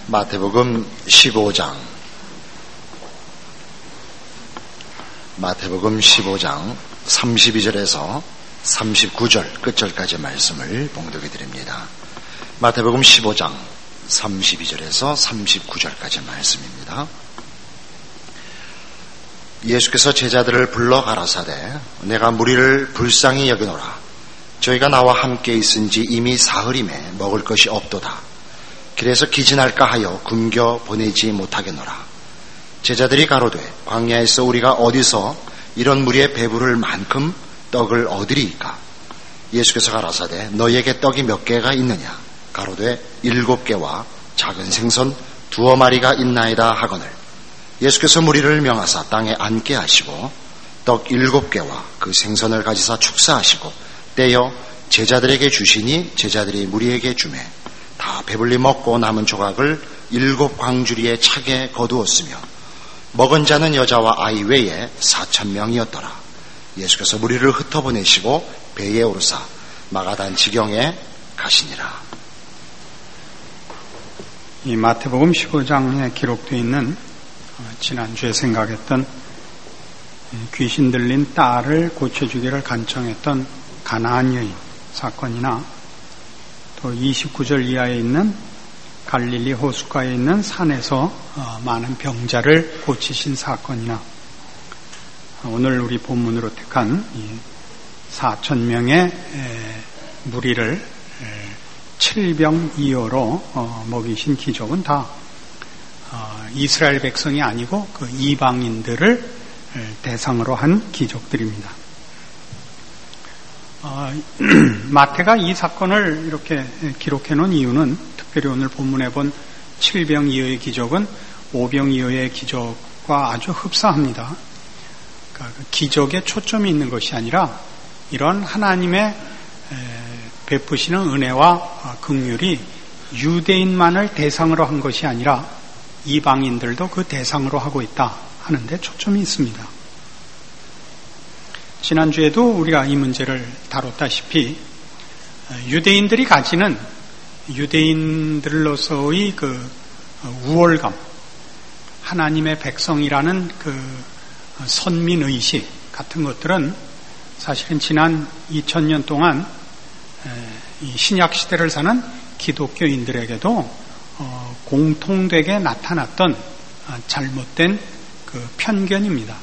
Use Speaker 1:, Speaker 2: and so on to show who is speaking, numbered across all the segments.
Speaker 1: 마태복음 15장 마태복음 15장 32절에서 39절 끝절까지 말씀을 봉독해 드립니다. 마태복음 15장 32절에서 39절까지 말씀입니다. 예수께서 제자들을 불러 가라사대 내가 무리를 불쌍히 여기노라. 저희가 나와 함께 있은지 이미 사흘임에 먹을 것이 없도다. 길에서 기진할까 하여 굶겨 보내지 못하겠노라. 제자들이 가로되 광야에서 우리가 어디서 이런 무리의 배부를 만큼 떡을 얻으리이까? 예수께서 가라사대 너희에게 떡이 몇 개가 있느냐? 가로되 7개와 작은 생선 2마리가 있나이다 하거늘. 예수께서 무리를 명하사 땅에 앉게 하시고 떡 7개와 그 생선을 가지사 축사하시고 떼어 제자들에게 주시니 제자들이 무리에게 주매 다 배불리 먹고 남은 조각을 7광주리에 차게 거두었으며 먹은 자는 여자와 아이 외에 4,000명이었더라. 예수께서 무리를 흩어보내시고 배에 오르사 마가단 지경에 가시니라.
Speaker 2: 이 마태복음 15장에 기록되어 있는 지난주에 생각했던 귀신 들린 딸을 고쳐주기를 간청했던 가나안 여인 사건이나 또 29절 이하에 있는 갈릴리 호숫가에 있는 산에서 많은 병자를 고치신 사건이나 오늘 우리 본문으로 택한 4,000명의 무리를 7병2호로 먹이신 기적은 다 이스라엘 백성이 아니고 그 이방인들을 대상으로 한 기적들입니다. 마태가 이 사건을 이렇게 기록해 놓은 이유는 특별히 오늘 본문에 본 7병2호의 기적은 5병2호의 기적과 아주 흡사합니다. 그러니까 기적에 초점이 있는 것이 아니라 이런 하나님의 베푸시는 은혜와 긍휼이 유대인만을 대상으로 한 것이 아니라 이방인들도 그 대상으로 하고 있다 하는데 초점이 있습니다. 지난주에도 우리가 이 문제를 다뤘다시피 유대인들이 가지는 유대인들로서의 그 우월감, 하나님의 백성이라는 그 선민의식 같은 것들은 사실은 지난 2000년 동안 이 신약시대를 사는 기독교인들에게도 공통되게 나타났던 잘못된 그 편견입니다.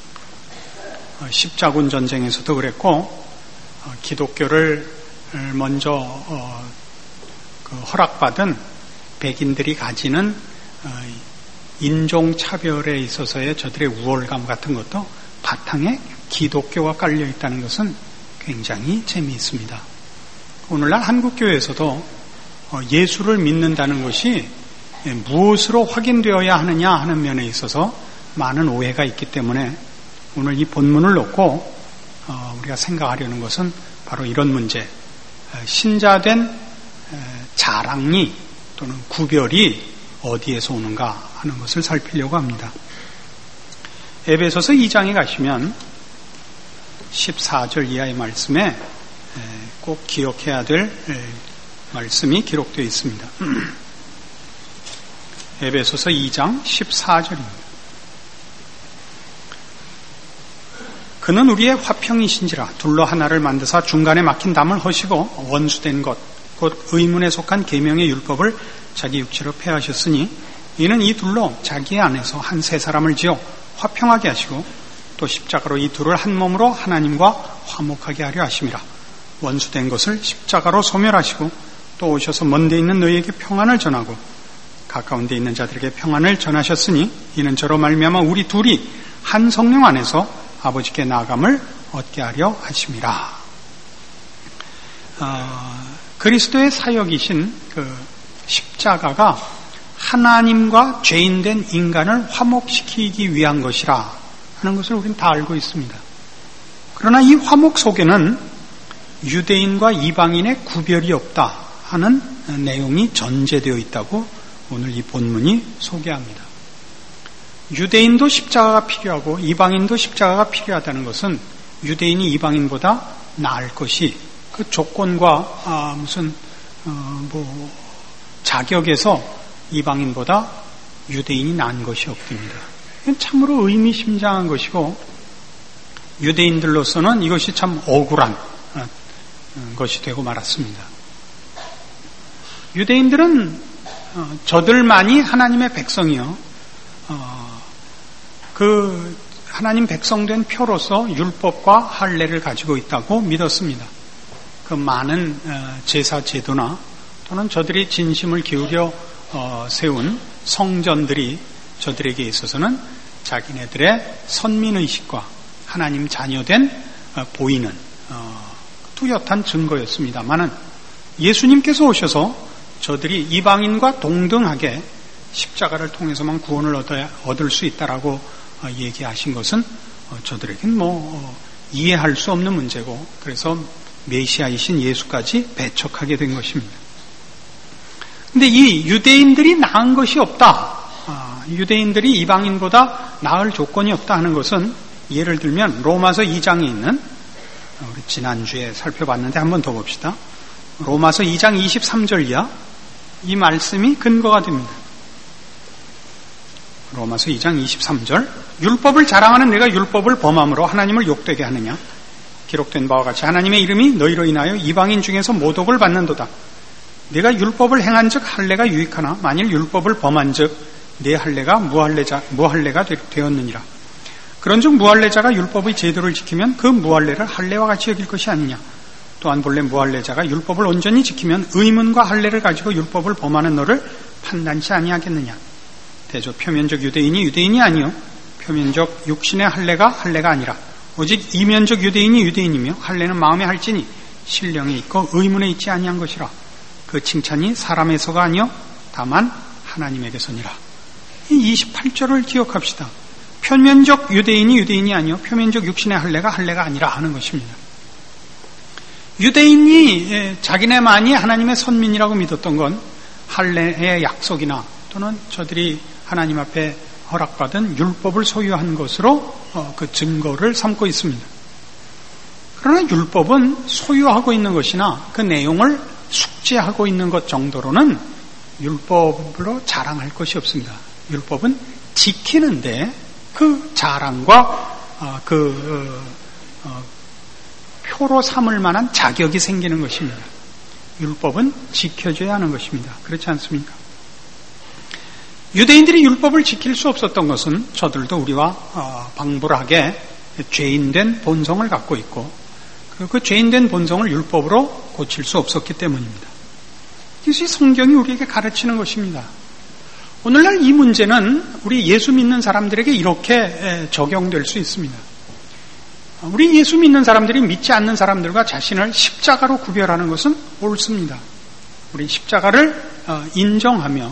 Speaker 2: 십자군 전쟁에서도 그랬고 기독교를 먼저 그 허락받은 백인들이 가지는 인종차별에 있어서의 저들의 우월감 같은 것도 바탕에 기독교가 깔려 있다는 것은 굉장히 재미있습니다. 오늘날 한국교회에서도 예수를 믿는다는 것이 무엇으로 확인되어야 하느냐 하는 면에 있어서 많은 오해가 있기 때문에 오늘 이 본문을 놓고 우리가 생각하려는 것은 바로 이런 문제, 신자된 자랑이 또는 구별이 어디에서 오는가 하는 것을 살피려고 합니다. 에베소서 2장에 가시면 14절 이하의 말씀에 꼭 기억해야 될 말씀이 기록되어 있습니다. 에베소서 2장 14절입니다. 그는 우리의 화평이신지라 둘로 하나를 만드사 중간에 막힌 담을 허시고 원수된 것 곧 의문에 속한 계명의 율법을 자기 육체로 폐하셨으니 이는 이 둘로 자기 안에서 한 세 사람을 지어 화평하게 하시고 또 십자가로 이 둘을 한 몸으로 하나님과 화목하게 하려 하심이라. 원수된 것을 십자가로 소멸하시고 또 오셔서 먼데 있는 너희에게 평안을 전하고 가까운 데 있는 자들에게 평안을 전하셨으니 이는 저로 말미암아 우리 둘이 한 성령 안에서 아버지께 나아감을 얻게 하려 하심이라. 그리스도의 사역이신 그 십자가가 하나님과 죄인된 인간을 화목시키기 위한 것이라 하는 것을 우리는 다 알고 있습니다. 그러나 이 화목 속에는 유대인과 이방인의 구별이 없다 하는 내용이 전제되어 있다고 오늘 이 본문이 소개합니다. 유대인도 십자가가 필요하고 이방인도 십자가가 필요하다는 것은 유대인이 이방인보다 나을 것이 그 조건과 무슨 자격에서 이방인보다 유대인이 나은 것이 없습니다. 이건 참으로 의미심장한 것이고 유대인들로서는 이것이 참 억울한 것이 되고 말았습니다. 유대인들은 저들만이 하나님의 백성이요, 그 하나님 백성된 표로서 율법과 할례를 가지고 있다고 믿었습니다. 그 많은 제사 제도나 또는 저들이 진심을 기울여 세운 성전들이 저들에게 있어서는 자기네들의 선민의식과 하나님 자녀된 보이는 뚜렷한 증거였습니다만은 예수님께서 오셔서 저들이 이방인과 동등하게 십자가를 통해서만 구원을 얻을 수 있다라고 얘기하신 것은 저들에겐 이해할 수 없는 문제고, 그래서 메시아이신 예수까지 배척하게 된 것입니다. 근데 이 유대인들이 나은 것이 없다, 유대인들이 이방인보다 나을 조건이 없다 하는 것은 예를 들면 로마서 2장에 있는, 우리 지난주에 살펴봤는데 한 번 더 봅시다. 로마서 2장 23절 이하 이 말씀이 근거가 됩니다. 로마서 2장 23절, 율법을 자랑하는 내가 율법을 범함으로 하나님을 욕되게 하느냐? 기록된 바와 같이 하나님의 이름이 너희로 인하여 이방인 중에서 모독을 받는도다. 내가 율법을 행한즉 할례가 유익하나 만일 율법을 범한즉 내 할례가 무할례가 되었느니라. 그런즉 무할례자가 율법의 제도를 지키면 그 무할례를 할례와 같이 여길 것이 아니냐. 또한 본래 무할례자가 율법을 온전히 지키면 의문과 할례를 가지고 율법을 범하는 너를 판단치 아니하겠느냐. 대저 표면적 유대인이 아니요 표면적 육신의 할례가 아니라 오직 이면적 유대인이 유대인이며 할례는 마음에 할지니 신령에 있고 의문에 있지 아니한 것이라. 그 칭찬이 사람에서가 아니요 다만 하나님에게서니라. 이 28절을 기억합시다. 표면적 유대인이 아니요 표면적 육신의 할례가 아니라 하는 것입니다. 유대인이 자기네만이 하나님의 선민이라고 믿었던 건 할례의 약속이나 또는 저들이 하나님 앞에 허락받은 율법을 소유한 것으로 그 증거를 삼고 있습니다. 그러나 율법은 소유하고 있는 것이나 그 내용을 숙지하고 있는 것 정도로는 율법으로 자랑할 것이 없습니다. 율법은 지키는데 그 자랑과 표로 삼을 만한 자격이 생기는 것입니다. 율법은 지켜줘야 하는 것입니다. 그렇지 않습니까? 유대인들이 율법을 지킬 수 없었던 것은 저들도 우리와 방불하게 죄인된 본성을 갖고 있고, 그리고 그 죄인된 본성을 율법으로 고칠 수 없었기 때문입니다. 이것이 성경이 우리에게 가르치는 것입니다. 오늘날 이 문제는 우리 예수 믿는 사람들에게 이렇게 적용될 수 있습니다. 우리 예수 믿는 사람들이 믿지 않는 사람들과 자신을 십자가로 구별하는 것은 옳습니다. 우리 십자가를 인정하며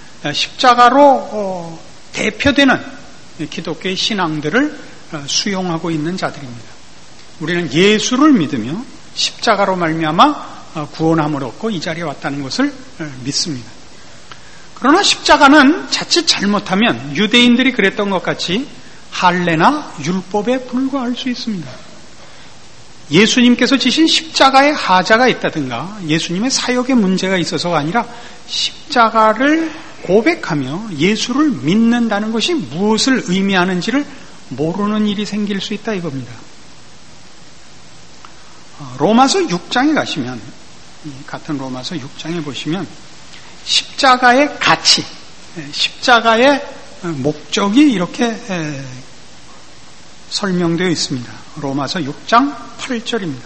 Speaker 2: 십자가로 대표되는 기독교의 신앙들을 수용하고 있는 자들입니다. 우리는 예수를 믿으며 십자가로 말미암아 구원함을 얻고 이 자리에 왔다는 것을 믿습니다. 그러나 십자가는 자칫 잘못하면 유대인들이 그랬던 것 같이 할례나 율법에 불과할 수 있습니다. 예수님께서 지신 십자가에 하자가 있다든가 예수님의 사역에 문제가 있어서가 아니라 십자가를 고백하며 예수를 믿는다는 것이 무엇을 의미하는지를 모르는 일이 생길 수 있다 이겁니다. 로마서 6장에 가시면, 같은 로마서 6장에 보시면 십자가의 가치, 십자가의 목적이 이렇게 설명되어 있습니다. 로마서 6장 8절입니다.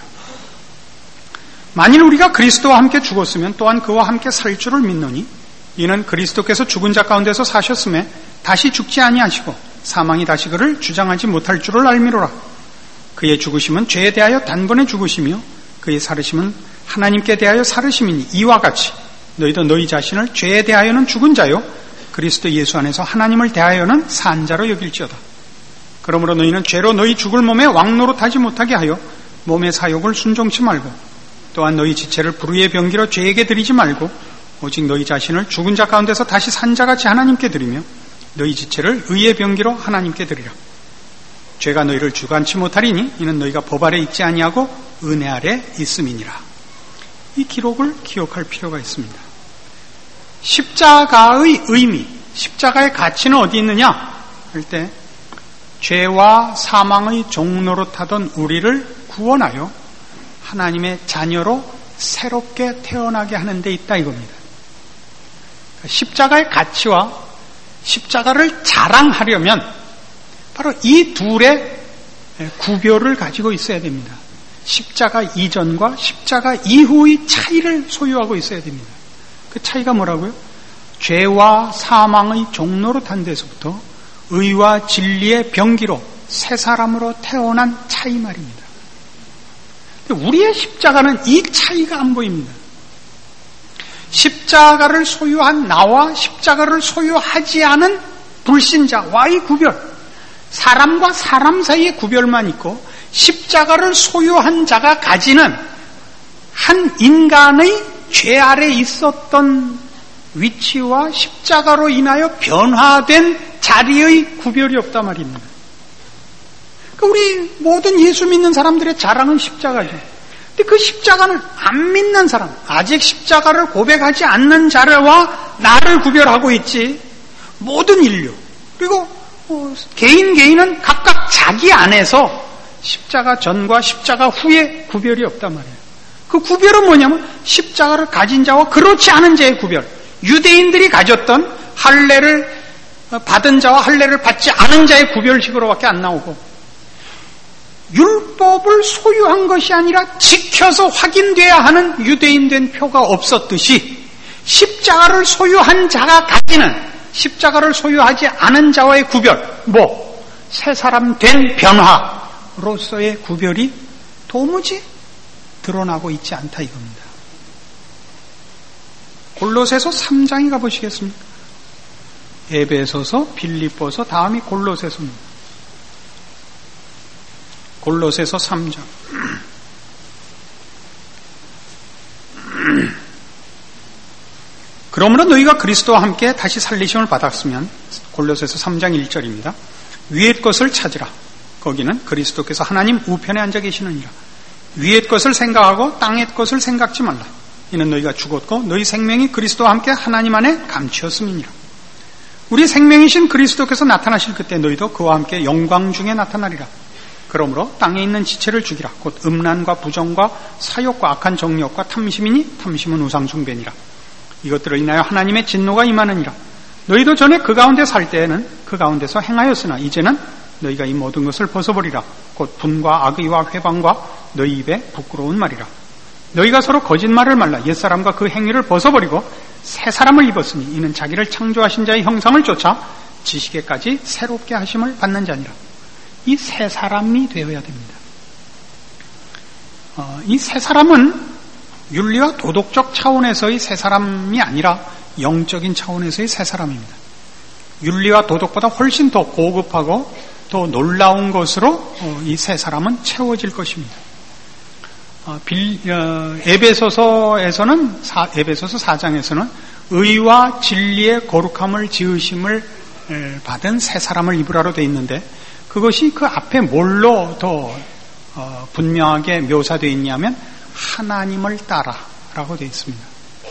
Speaker 2: 만일 우리가 그리스도와 함께 죽었으면 또한 그와 함께 살 줄을 믿노니 이는 그리스도께서 죽은 자 가운데서 사셨음에 다시 죽지 아니하시고 사망이 다시 그를 주장하지 못할 줄을 알미로라. 그의 죽으심은 죄에 대하여 단번에 죽으시며 그의 살으심은 하나님께 대하여 살으심이니 이와 같이 너희도 너희 자신을 죄에 대하여는 죽은 자요 그리스도 예수 안에서 하나님을 대하여는 산 자로 여길지어다. 그러므로 너희는 죄로 너희 죽을 몸에 왕노릇하지 못하게 하여 몸의 사욕을 순종치 말고 또한 너희 지체를 불의의 병기로 죄에게 드리지 말고 오직 너희 자신을 죽은 자 가운데서 다시 산 자같이 하나님께 드리며 너희 지체를 의의 병기로 하나님께 드리라. 죄가 너희를 주관치 못하리니 이는 너희가 법 아래 있지 아니하고 은혜 아래 있음이니라. 이 기록을 기억할 필요가 있습니다. 십자가의 의미, 십자가의 가치는 어디 있느냐 할 때 죄와 사망의 종로로 타던 우리를 구원하여 하나님의 자녀로 새롭게 태어나게 하는 데 있다 이겁니다. 십자가의 가치와 십자가를 자랑하려면 바로 이 둘의 구별을 가지고 있어야 됩니다. 십자가 이전과 십자가 이후의 차이를 소유하고 있어야 됩니다. 그 차이가 뭐라고요? 죄와 사망의 종로로 탄 데서부터 의와 진리의 병기로 새 사람으로 태어난 차이 말입니다. 우리의 십자가는 이 차이가 안 보입니다. 십자가를 소유한 나와 십자가를 소유하지 않은 불신자와의 구별, 사람과 사람 사이의 구별만 있고 십자가를 소유한 자가 가지는 한 인간의 죄 아래 있었던 위치와 십자가로 인하여 변화된 자리의 구별이 없단 말입니다. 우리 모든 예수 믿는 사람들의 자랑은 십자가죠. 근데 그 십자가는 안 믿는 사람, 아직 십자가를 고백하지 않는 자와 나를 구별하고 있지, 모든 인류, 그리고 개인은 각각 자기 안에서 십자가 전과 십자가 후에 구별이 없단 말이에요. 그 구별은 뭐냐면 십자가를 가진 자와 그렇지 않은 자의 구별. 유대인들이 가졌던 할례를 받은 자와 할례를 받지 않은 자의 구별식으로밖에 안 나오고, 율법을 소유한 것이 아니라 지켜서 확인돼야 하는 유대인된 표가 없었듯이 십자가를 소유한 자가 가지는 십자가를 소유하지 않은 자와의 구별, 새 사람 된 변화로서의 구별이 도무지 드러나고 있지 않다 이겁니다. 골로새서 3장에 가보시겠습니까? 에베소서, 빌립보서, 다음이 골로새서입니다. 골로새서 3장. 그러므로 너희가 그리스도와 함께 다시 살리심을 받았으면, 골로새서 3장 1절입니다. 위의 것을 찾으라. 거기는 그리스도께서 하나님 우편에 앉아 계시느니라. 위의 것을 생각하고 땅의 것을 생각지 말라. 이는 너희가 죽었고 너희 생명이 그리스도와 함께 하나님 안에 감추었음이니라. 우리 생명이신 그리스도께서 나타나실 그때 너희도 그와 함께 영광 중에 나타나리라. 그러므로 땅에 있는 지체를 죽이라. 곧 음란과 부정과 사욕과 악한 정욕과 탐심이니 탐심은 우상 숭배니라. 이것들을 인하여 하나님의 진노가 임하느니라. 너희도 전에 그 가운데 살 때에는 그 가운데서 행하였으나 이제는 너희가 이 모든 것을 벗어버리라. 곧 분과 악의와 회방과 너희 입에 부끄러운 말이라. 너희가 서로 거짓말을 말라. 옛사람과 그 행위를 벗어버리고 새 사람을 입었으니 이는 자기를 창조하신 자의 형상을 쫓아 지식에까지 새롭게 하심을 받는 자니라. 이 새 사람이 되어야 됩니다. 이 새 사람은 윤리와 도덕적 차원에서의 새 사람이 아니라 영적인 차원에서의 새 사람입니다. 윤리와 도덕보다 훨씬 더 고급하고 더 놀라운 것으로 이 새 사람은 채워질 것입니다. 에베소서 4장에서는 의와 진리의 거룩함을 지으심을 받은 새 사람을 입으라로 되어 있는데, 그것이 그 앞에 뭘로 더 분명하게 묘사되어 있냐면 하나님을 따라라고 되어 있습니다.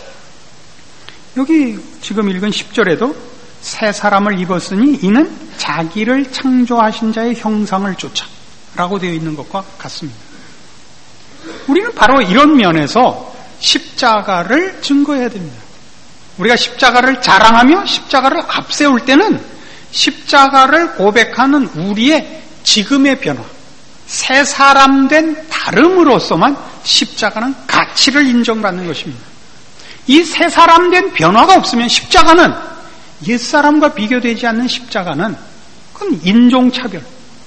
Speaker 2: 여기 지금 읽은 10절에도 새 사람을 입었으니 이는 자기를 창조하신 자의 형상을 쫓아 라고 되어 있는 것과 같습니다. 우리는 바로 이런 면에서 십자가를 증거해야 됩니다. 우리가 십자가를 자랑하며 십자가를 앞세울 때는 십자가를 고백하는 우리의 지금의 변화, 새 사람 된 다름으로서만 십자가는 가치를 인정받는 것입니다. 이 새 사람 된 변화가 없으면 십자가는, 옛사람과 비교되지 않는 십자가는 그건 인종차별,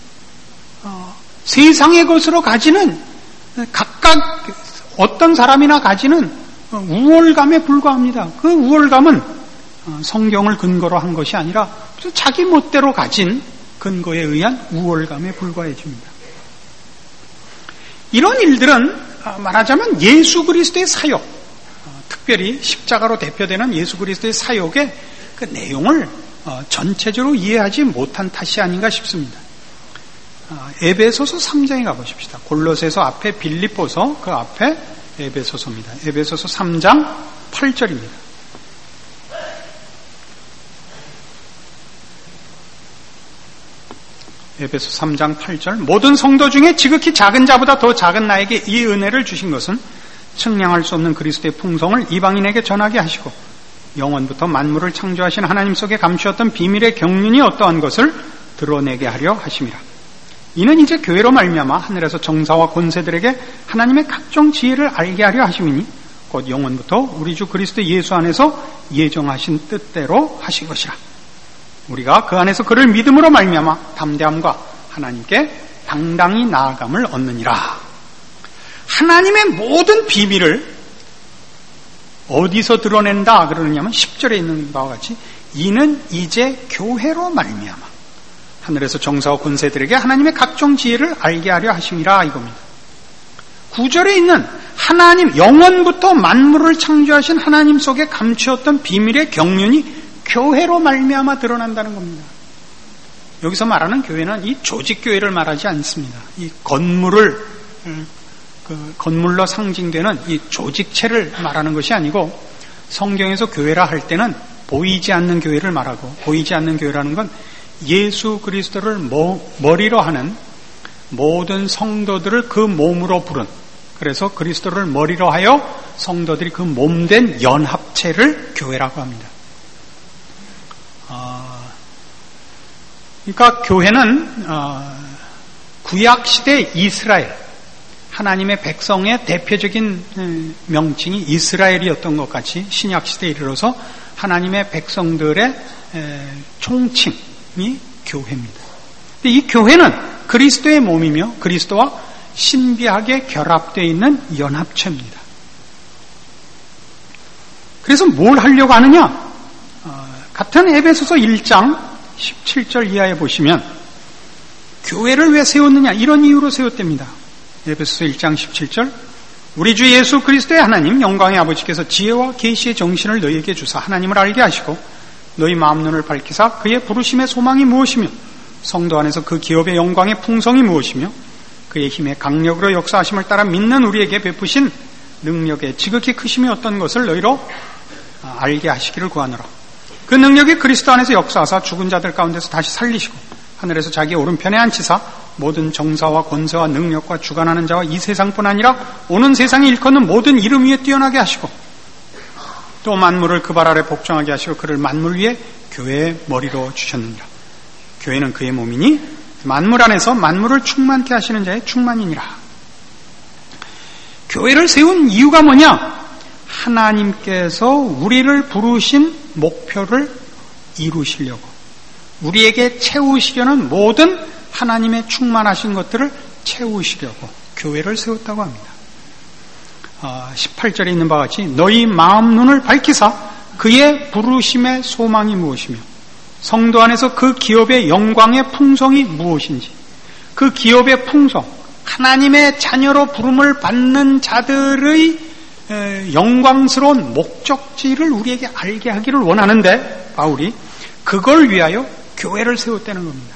Speaker 2: 세상의 것으로 가지는 각각 어떤 사람이나 가지는 우월감에 불과합니다. 그 우월감은 성경을 근거로 한 것이 아니라 자기 멋대로 가진 근거에 의한 우월감에 불과해집니다. 이런 일들은 말하자면 예수 그리스도의 사역, 특별히 십자가로 대표되는 예수 그리스도의 사역의 그 내용을 전체적으로 이해하지 못한 탓이 아닌가 싶습니다. 에베소서 3장에 가보십시다. 골로새서 앞에 빌립보서, 그 앞에 에베소서입니다. 에베소서 3장 8절입니다. 에베소 3장 8절 모든 성도 중에 지극히 작은 자보다 더 작은 나에게 이 은혜를 주신 것은 측량할 수 없는 그리스도의 풍성을 이방인에게 전하게 하시고 영원부터 만물을 창조하신 하나님 속에 감추었던 비밀의 경륜이 어떠한 것을 드러내게 하려 하심이라. 이는 이제 교회로 말미암아 하늘에서 정사와 권세들에게 하나님의 각종 지혜를 알게 하려 하심이니 곧 영원부터 우리 주 그리스도 예수 안에서 예정하신 뜻대로 하신 것이라. 우리가 그 안에서 그를 믿음으로 말미암아 담대함과 하나님께 당당히 나아감을 얻느니라. 하나님의 모든 비밀을 어디서 드러낸다 그러느냐면 10절에 있는 바와 같이 이는 이제 교회로 말미암아 하늘에서 정사와 권세들에게 하나님의 각종 지혜를 알게 하려 하심이라 이겁니다. 9절에 있는 하나님 영원부터 만물을 창조하신 하나님 속에 감추었던 비밀의 경륜이 교회로 말미암아 드러난다는 겁니다. 여기서 말하는 교회는 이 조직교회를 말하지 않습니다. 이 건물로 상징되는 이 조직체를 말하는 것이 아니고 성경에서 교회라 할 때는 보이지 않는 교회를 말하고 보이지 않는 교회라는 건 예수 그리스도를 머리로 하는 모든 성도들을 그 몸으로 부른 그래서 그리스도를 머리로 하여 성도들이 그 몸된 연합체를 교회라고 합니다. 그러니까 교회는 구약시대 이스라엘 하나님의 백성의 대표적인 명칭이 이스라엘이었던 것 같이 신약시대에 이르러서 하나님의 백성들의 총칭이 교회입니다. 이 교회는 그리스도의 몸이며 그리스도와 신비하게 결합되어 있는 연합체입니다. 그래서 뭘 하려고 하느냐? 같은 에베소서 1장 17절 이하에 보시면 교회를 왜 세웠느냐? 이런 이유로 세웠답니다. 에베소서 1장 17절 우리 주 예수 그리스도의 하나님 영광의 아버지께서 지혜와 계시의 정신을 너희에게 주사 하나님을 알게 하시고 너희 마음 눈을 밝히사 그의 부르심의 소망이 무엇이며 성도 안에서 그 기업의 영광의 풍성이 무엇이며 그의 힘의 강력으로 역사하심을 따라 믿는 우리에게 베푸신 능력의 지극히 크심이 어떤 것을 너희로 알게 하시기를 구하노라. 그 능력이 그리스도 안에서 역사하사 죽은 자들 가운데서 다시 살리시고 하늘에서 자기 오른편에 앉히사 모든 정사와 권세와 능력과 주관하는 자와 이 세상뿐 아니라 오는 세상에 일컫는 모든 이름 위에 뛰어나게 하시고 또 만물을 그 발 아래 복종하게 하시고 그를 만물 위에 교회의 머리로 주셨느니라. 교회는 그의 몸이니 만물 안에서 만물을 충만케 하시는 자의 충만이니라. 교회를 세운 이유가 뭐냐? 하나님께서 우리를 부르신 목표를 이루시려고 우리에게 채우시려는 모든 하나님의 충만하신 것들을 채우시려고 교회를 세웠다고 합니다. 18절에 있는 바와 같이 너희 마음 눈을 밝히사 그의 부르심의 소망이 무엇이며 성도 안에서 그 기업의 영광의 풍성이 무엇인지 그 기업의 풍성 하나님의 자녀로 부름을 받는 자들의 영광스러운 목적지를 우리에게 알게 하기를 원하는데 바울이 그걸 위하여 교회를 세웠다는 겁니다.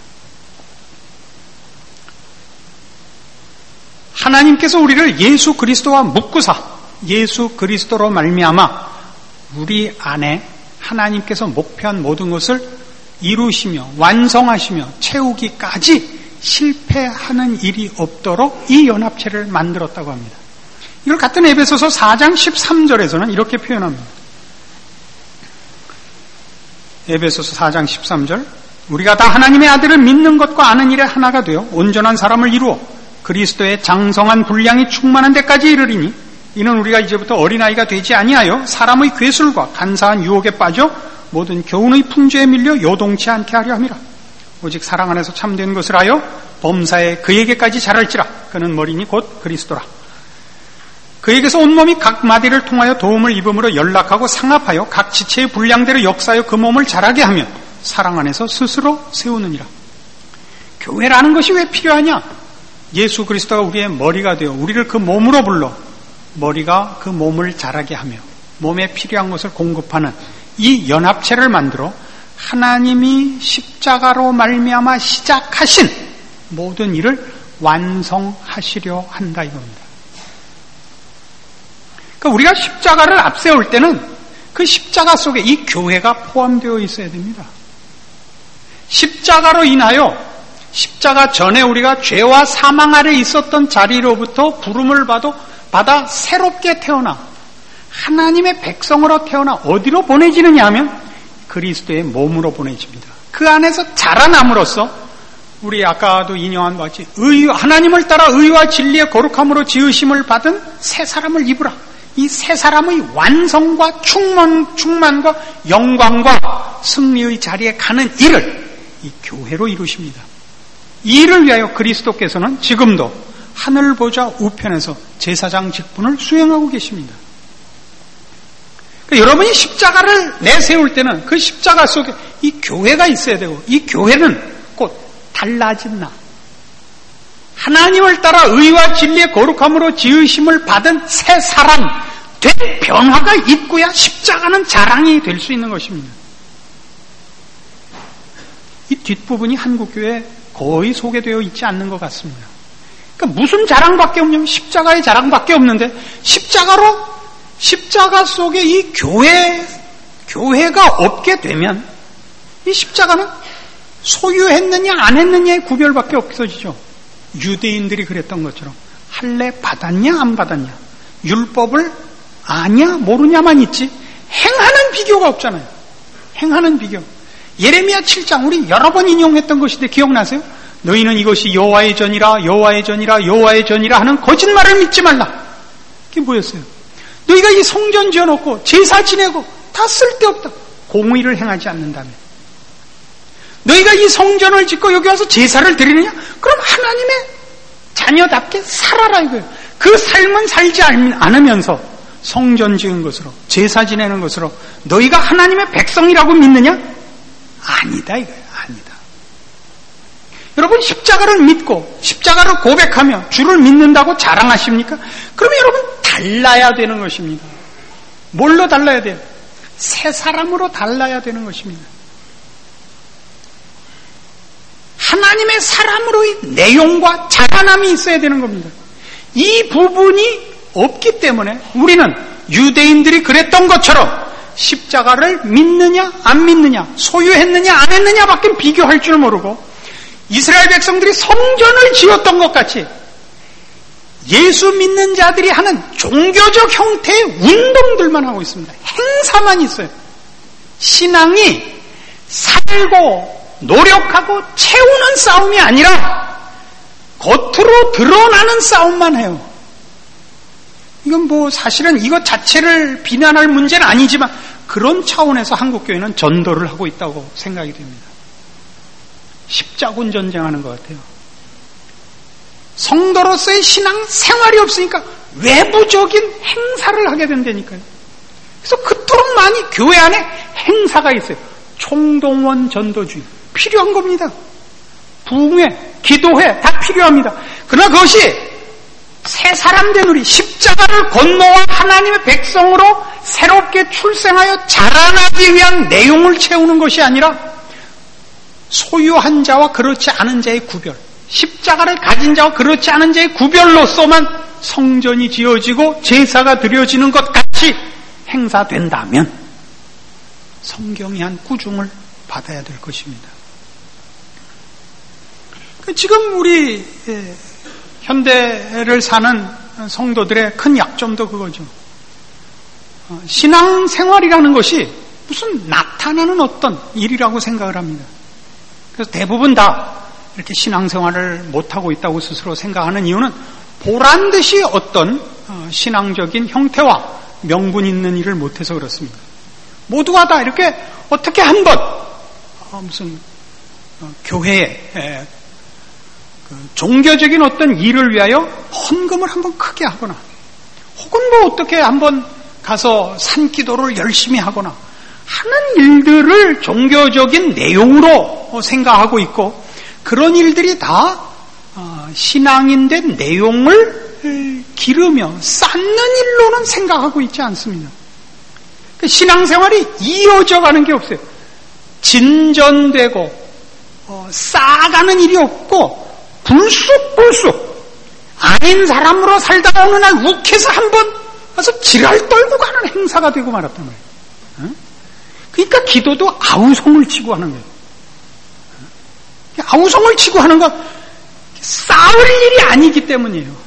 Speaker 2: 하나님께서 우리를 예수 그리스도와 묶으사 예수 그리스도로 말미암아 우리 안에 하나님께서 목표한 모든 것을 이루시며 완성하시며 채우기까지 실패하는 일이 없도록 이 연합체를 만들었다고 합니다. 이걸 같은 에베소서 4장 13절에서는 이렇게 표현합니다. 에베소서 4장 13절 우리가 다 하나님의 아들을 믿는 것과 아는 일에 하나가 되어 온전한 사람을 이루어 그리스도의 장성한 분량이 충만한 데까지 이르리니 이는 우리가 이제부터 어린아이가 되지 아니하여 사람의 괴술과 간사한 유혹에 빠져 모든 교훈의 풍조에 밀려 요동치 않게 하려 함이라. 오직 사랑 안에서 참된 것을 하여 범사에 그에게까지 자랄지라. 그는 머리니 곧 그리스도라. 그에게서 온몸이 각 마디를 통하여 도움을 입음으로 연락하고 상합하여 각 지체의 분량대로 역사하여 그 몸을 자라게 하며 사랑 안에서 스스로 세우느니라. 교회라는 것이 왜 필요하냐? 예수 그리스도가 우리의 머리가 되어 우리를 그 몸으로 불러 머리가 그 몸을 자라게 하며 몸에 필요한 것을 공급하는 이 연합체를 만들어 하나님이 십자가로 말미암아 시작하신 모든 일을 완성하시려 한다 이겁니다. 그러니까 우리가 십자가를 앞세울 때는 그 십자가 속에 이 교회가 포함되어 있어야 됩니다. 십자가로 인하여 십자가 전에 우리가 죄와 사망 아래 있었던 자리로부터 부름을 받아 새롭게 태어나 하나님의 백성으로 태어나 어디로 보내지느냐 하면 그리스도의 몸으로 보내집니다. 그 안에서 자라남으로써 우리 아까도 인용한 바와 같이 하나님을 따라 의와 진리의 거룩함으로 지으심을 받은 새 사람을 입으라. 이 새 사람의 완성과 충만과 영광과 승리의 자리에 가는 일을 이 교회로 이루십니다. 이 일을 위하여 그리스도께서는 지금도 하늘 보좌 우편에서 제사장 직분을 수행하고 계십니다. 그러니까 여러분이 십자가를 내세울 때는 그 십자가 속에 이 교회가 있어야 되고, 이 교회는 곧 달라진 나, 하나님을 따라 의와 진리의 거룩함으로 지으심을 받은 새 사람 된 변화가 있고야 십자가는 자랑이 될 수 있는 것입니다. 이 뒷부분이 한국교회에 거의 소개되어 있지 않는 것 같습니다. 그러니까 무슨 자랑밖에 없냐면 십자가의 자랑밖에 없는데, 십자가 속에 이 교회가 없게 되면 이 십자가는 소유했느냐 안 했느냐의 구별밖에 없어지죠. 유대인들이 그랬던 것처럼 할례 받았냐 안 받았냐, 율법을 아냐 모르냐만 있지 행하는 비교가 없잖아요. 행하는 비교. 예레미야 7장 우리 여러 번 인용했던 것인데 기억나세요? 너희는 이것이 여호와의 전이라 여호와의 전이라 여호와의 전이라 하는 거짓말을 믿지 말라. 그게 뭐였어요? 너희가 이 성전 지어놓고 제사 지내고 다 쓸데없다. 공의를 행하지 않는다면. 너희가 이 성전을 짓고 여기 와서 제사를 드리느냐? 그럼 하나님의 자녀답게 살아라 이거예요. 그 삶은 살지 않으면서 성전 지은 것으로 제사 지내는 것으로 너희가 하나님의 백성이라고 믿느냐? 아니다 이거예요. 아니다. 여러분 십자가를 믿고 십자가를 고백하며 주를 믿는다고 자랑하십니까? 그러면 여러분 달라야 되는 것입니다. 뭘로 달라야 돼요? 새 사람으로 달라야 되는 것입니다. 하나님의 사람으로의 내용과 자라남이 있어야 되는 겁니다. 이 부분이 없기 때문에 우리는 유대인들이 그랬던 것처럼 십자가를 믿느냐 안 믿느냐, 소유했느냐 안 했느냐밖에 비교할 줄 모르고 이스라엘 백성들이 성전을 지었던 것 같이 예수 믿는 자들이 하는 종교적 형태의 운동들만 하고 있습니다. 행사만 있어요. 신앙이 살고 노력하고 채우는 싸움이 아니라 겉으로 드러나는 싸움만 해요. 이건 뭐 사실은 이것 자체를 비난할 문제는 아니지만 그런 차원에서 한국교회는 전도를 하고 있다고 생각이 됩니다. 십자군 전쟁하는 것 같아요. 성도로서의 신앙 생활이 없으니까 외부적인 행사를 하게 된다니까요. 그래서 그토록 많이 교회 안에 행사가 있어요. 총동원 전도주의 필요한 겁니다. 부흥회, 기도회 다 필요합니다. 그러나 그것이 새 사람 된 우리 십자가를 건너와 하나님의 백성으로 새롭게 출생하여 자라나기 위한 내용을 채우는 것이 아니라 소유한 자와 그렇지 않은 자의 구별, 십자가를 가진 자와 그렇지 않은 자의 구별로서만 성전이 지어지고 제사가 드려지는 것 같이 행사된다면 성경이 한 꾸중을 받아야 될 것입니다. 지금 우리 현대를 사는 성도들의 큰 약점도 그거죠. 신앙생활이라는 것이 무슨 나타나는 어떤 일이라고 생각을 합니다. 그래서 대부분 다 이렇게 신앙생활을 못하고 있다고 스스로 생각하는 이유는 보란듯이 어떤 신앙적인 형태와 명분 있는 일을 못해서 그렇습니다. 모두가 다 이렇게 어떻게 한번 무슨 교회에 종교적인 어떤 일을 위하여 헌금을 한번 크게 하거나 혹은 뭐 어떻게 한번 가서 산기도를 열심히 하거나 하는 일들을 종교적인 내용으로 생각하고 있고, 그런 일들이 다 신앙인된 내용을 기르며 쌓는 일로는 생각하고 있지 않습니다. 신앙생활이 이어져 가는 게 없어요. 진전되고 쌓아가는 일이 없고 불쑥불쑥 아닌 사람으로 살다가 어느 날 욱해서 한번 와서 지랄 떨고 가는 행사가 되고 말았단 말이에요. 그러니까 기도도 아우성을 치고 하는 거예요. 아우성을 치고 하는 것, 싸울 일이 아니기 때문이에요.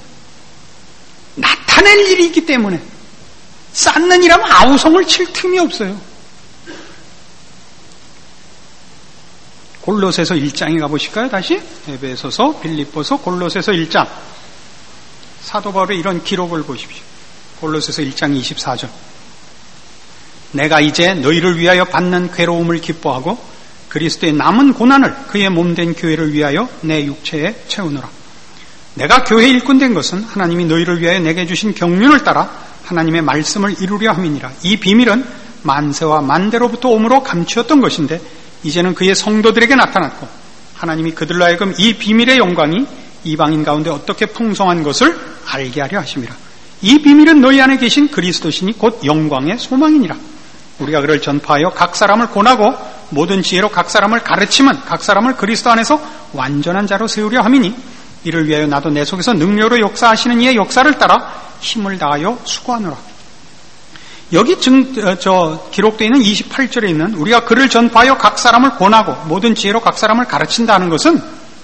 Speaker 2: 나타낼 일이 있기 때문에. 쌓는 일하면 아우성을 칠 틈이 없어요. 골로새서 1장에 가보실까요? 다시 에베소서, 빌립보서, 골로새서 1장. 사도 바울의 이런 기록을 보십시오. 골로새서 1장 24절. 내가 이제 너희를 위하여 받는 괴로움을 기뻐하고 그리스도의 남은 고난을 그의 몸된 교회를 위하여 내 육체에 채우노라. 내가 교회 일꾼 된 것은 하나님이 너희를 위하여 내게 주신 경륜을 따라 하나님의 말씀을 이루려 함이니라. 이 비밀은 만세와 만대로부터 오므로 감추었던 것인데 이제는 그의 성도들에게 나타났고 하나님이 그들로 하여금 이 비밀의 영광이 이방인 가운데 어떻게 풍성한 것을 알게 하려 하심이라. 이 비밀은 너희 안에 계신 그리스도시니 곧 영광의 소망이니라. 우리가 그를 전파하여 각 사람을 권하고 모든 지혜로 각 사람을 가르치면 각 사람을 그리스도 안에서 완전한 자로 세우려 함이니 이를 위하여 나도 내 속에서 능력으로 역사하시는 이의 역사를 따라 힘을 다하여 수고하노라. 여기 기록되어 있는 28절에 있는 우리가 그를 전파하여 각 사람을 권하고 모든 지혜로 각 사람을 가르친다는 것은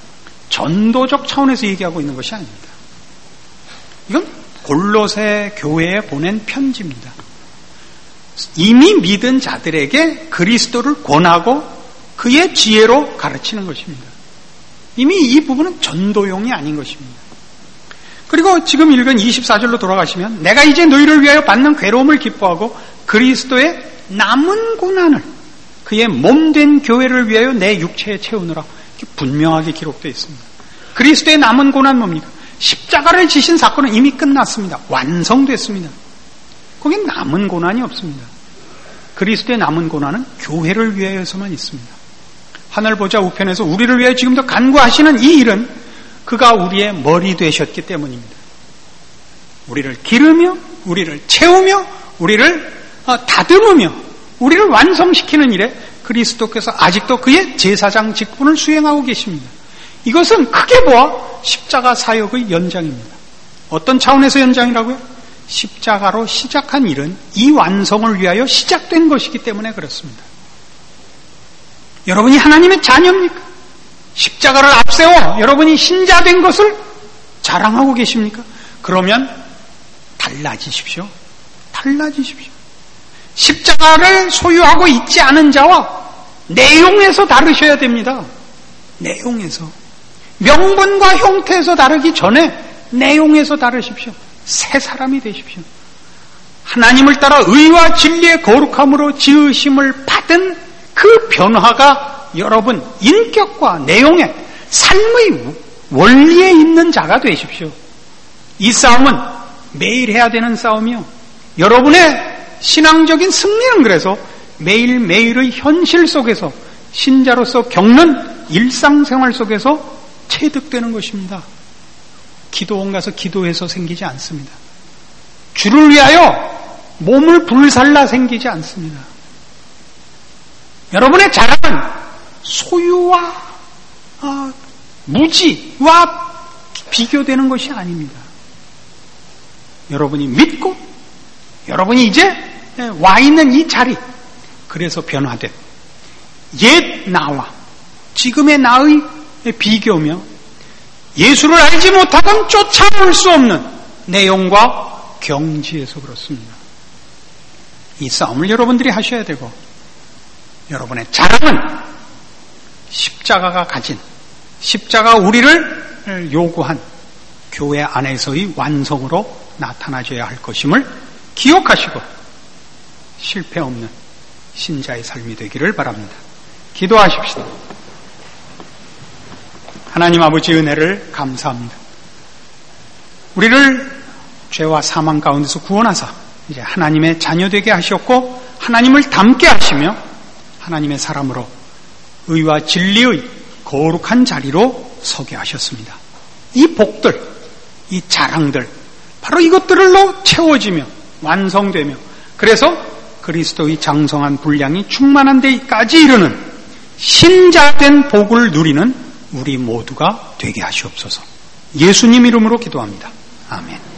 Speaker 2: 전도적 차원에서 얘기하고 있는 것이 아닙니다. 이건 골로새 교회에 보낸 편지입니다. 이미 믿은 자들에게 그리스도를 권하고 그의 지혜로 가르치는 것입니다. 이미 이 부분은 전도용이 아닌 것입니다. 그리고 지금 읽은 24절로 돌아가시면 내가 이제 너희를 위하여 받는 괴로움을 기뻐하고 그리스도의 남은 고난을 그의 몸된 교회를 위하여 내 육체에 채우느라 이렇게 분명하게 기록되어 있습니다. 그리스도의 남은 고난 뭡니까? 십자가를 지신 사건은 이미 끝났습니다. 완성됐습니다. 거긴 남은 고난이 없습니다. 그리스도의 남은 고난은 교회를 위하여서만 있습니다. 하늘 보좌 우편에서 우리를 위하여 지금도 간구하시는 이 일은 그가 우리의 머리 되셨기 때문입니다. 우리를 기르며 우리를 채우며 우리를 다듬으며 우리를 완성시키는 일에 그리스도께서 아직도 그의 제사장 직분을 수행하고 계십니다. 이것은 크게 보아 십자가 사역의 연장입니다. 어떤 차원에서 연장이라고요? 십자가로 시작한 일은 이 완성을 위하여 시작된 것이기 때문에 그렇습니다. 여러분이 하나님의 자녀입니까? 십자가를 앞세워 여러분이 신자된 것을 자랑하고 계십니까? 그러면 달라지십시오. 달라지십시오. 십자가를 소유하고 있지 않은 자와 내용에서 다르셔야 됩니다. 내용에서. 명분과 형태에서 다르기 전에 내용에서 다르십시오. 새 사람이 되십시오. 하나님을 따라 의와 진리의 거룩함으로 지으심을 받은 그 변화가 여러분 인격과 내용에 삶의 원리에 있는 자가 되십시오. 이 싸움은 매일 해야 되는 싸움이요. 여러분의 신앙적인 승리는 그래서 매일매일의 현실 속에서 신자로서 겪는 일상생활 속에서 체득되는 것입니다. 기도원 가서 기도해서 생기지 않습니다. 주를 위하여 몸을 불살라 생기지 않습니다. 여러분의 자랑은 소유와 무지와 비교되는 것이 아닙니다. 여러분이 믿고 여러분이 이제 와 있는 이 자리, 그래서 변화된 옛 나와 지금의 나의 비교며 예수를 알지 못하건 쫓아올 수 없는 내용과 경지에서 그렇습니다. 이 싸움을 여러분들이 하셔야 되고 여러분의 자랑은 십자가가 가진, 십자가 우리를 요구한 교회 안에서의 완성으로 나타나줘야 할 것임을 기억하시고 실패 없는 신자의 삶이 되기를 바랍니다. 기도하십시다. 하나님 아버지 은혜를 감사합니다. 우리를 죄와 사망 가운데서 구원하사 이제 하나님의 자녀되게 하셨고 하나님을 닮게 하시며 하나님의 사람으로 의와 진리의 거룩한 자리로 서게 하셨습니다. 이 복들, 이 자랑들, 바로 이것들로 채워지며 완성되며 그래서 그리스도의 장성한 분량이 충만한 데까지 이르는 신자된 복을 누리는 우리 모두가 되게 하시옵소서. 예수님 이름으로 기도합니다. 아멘.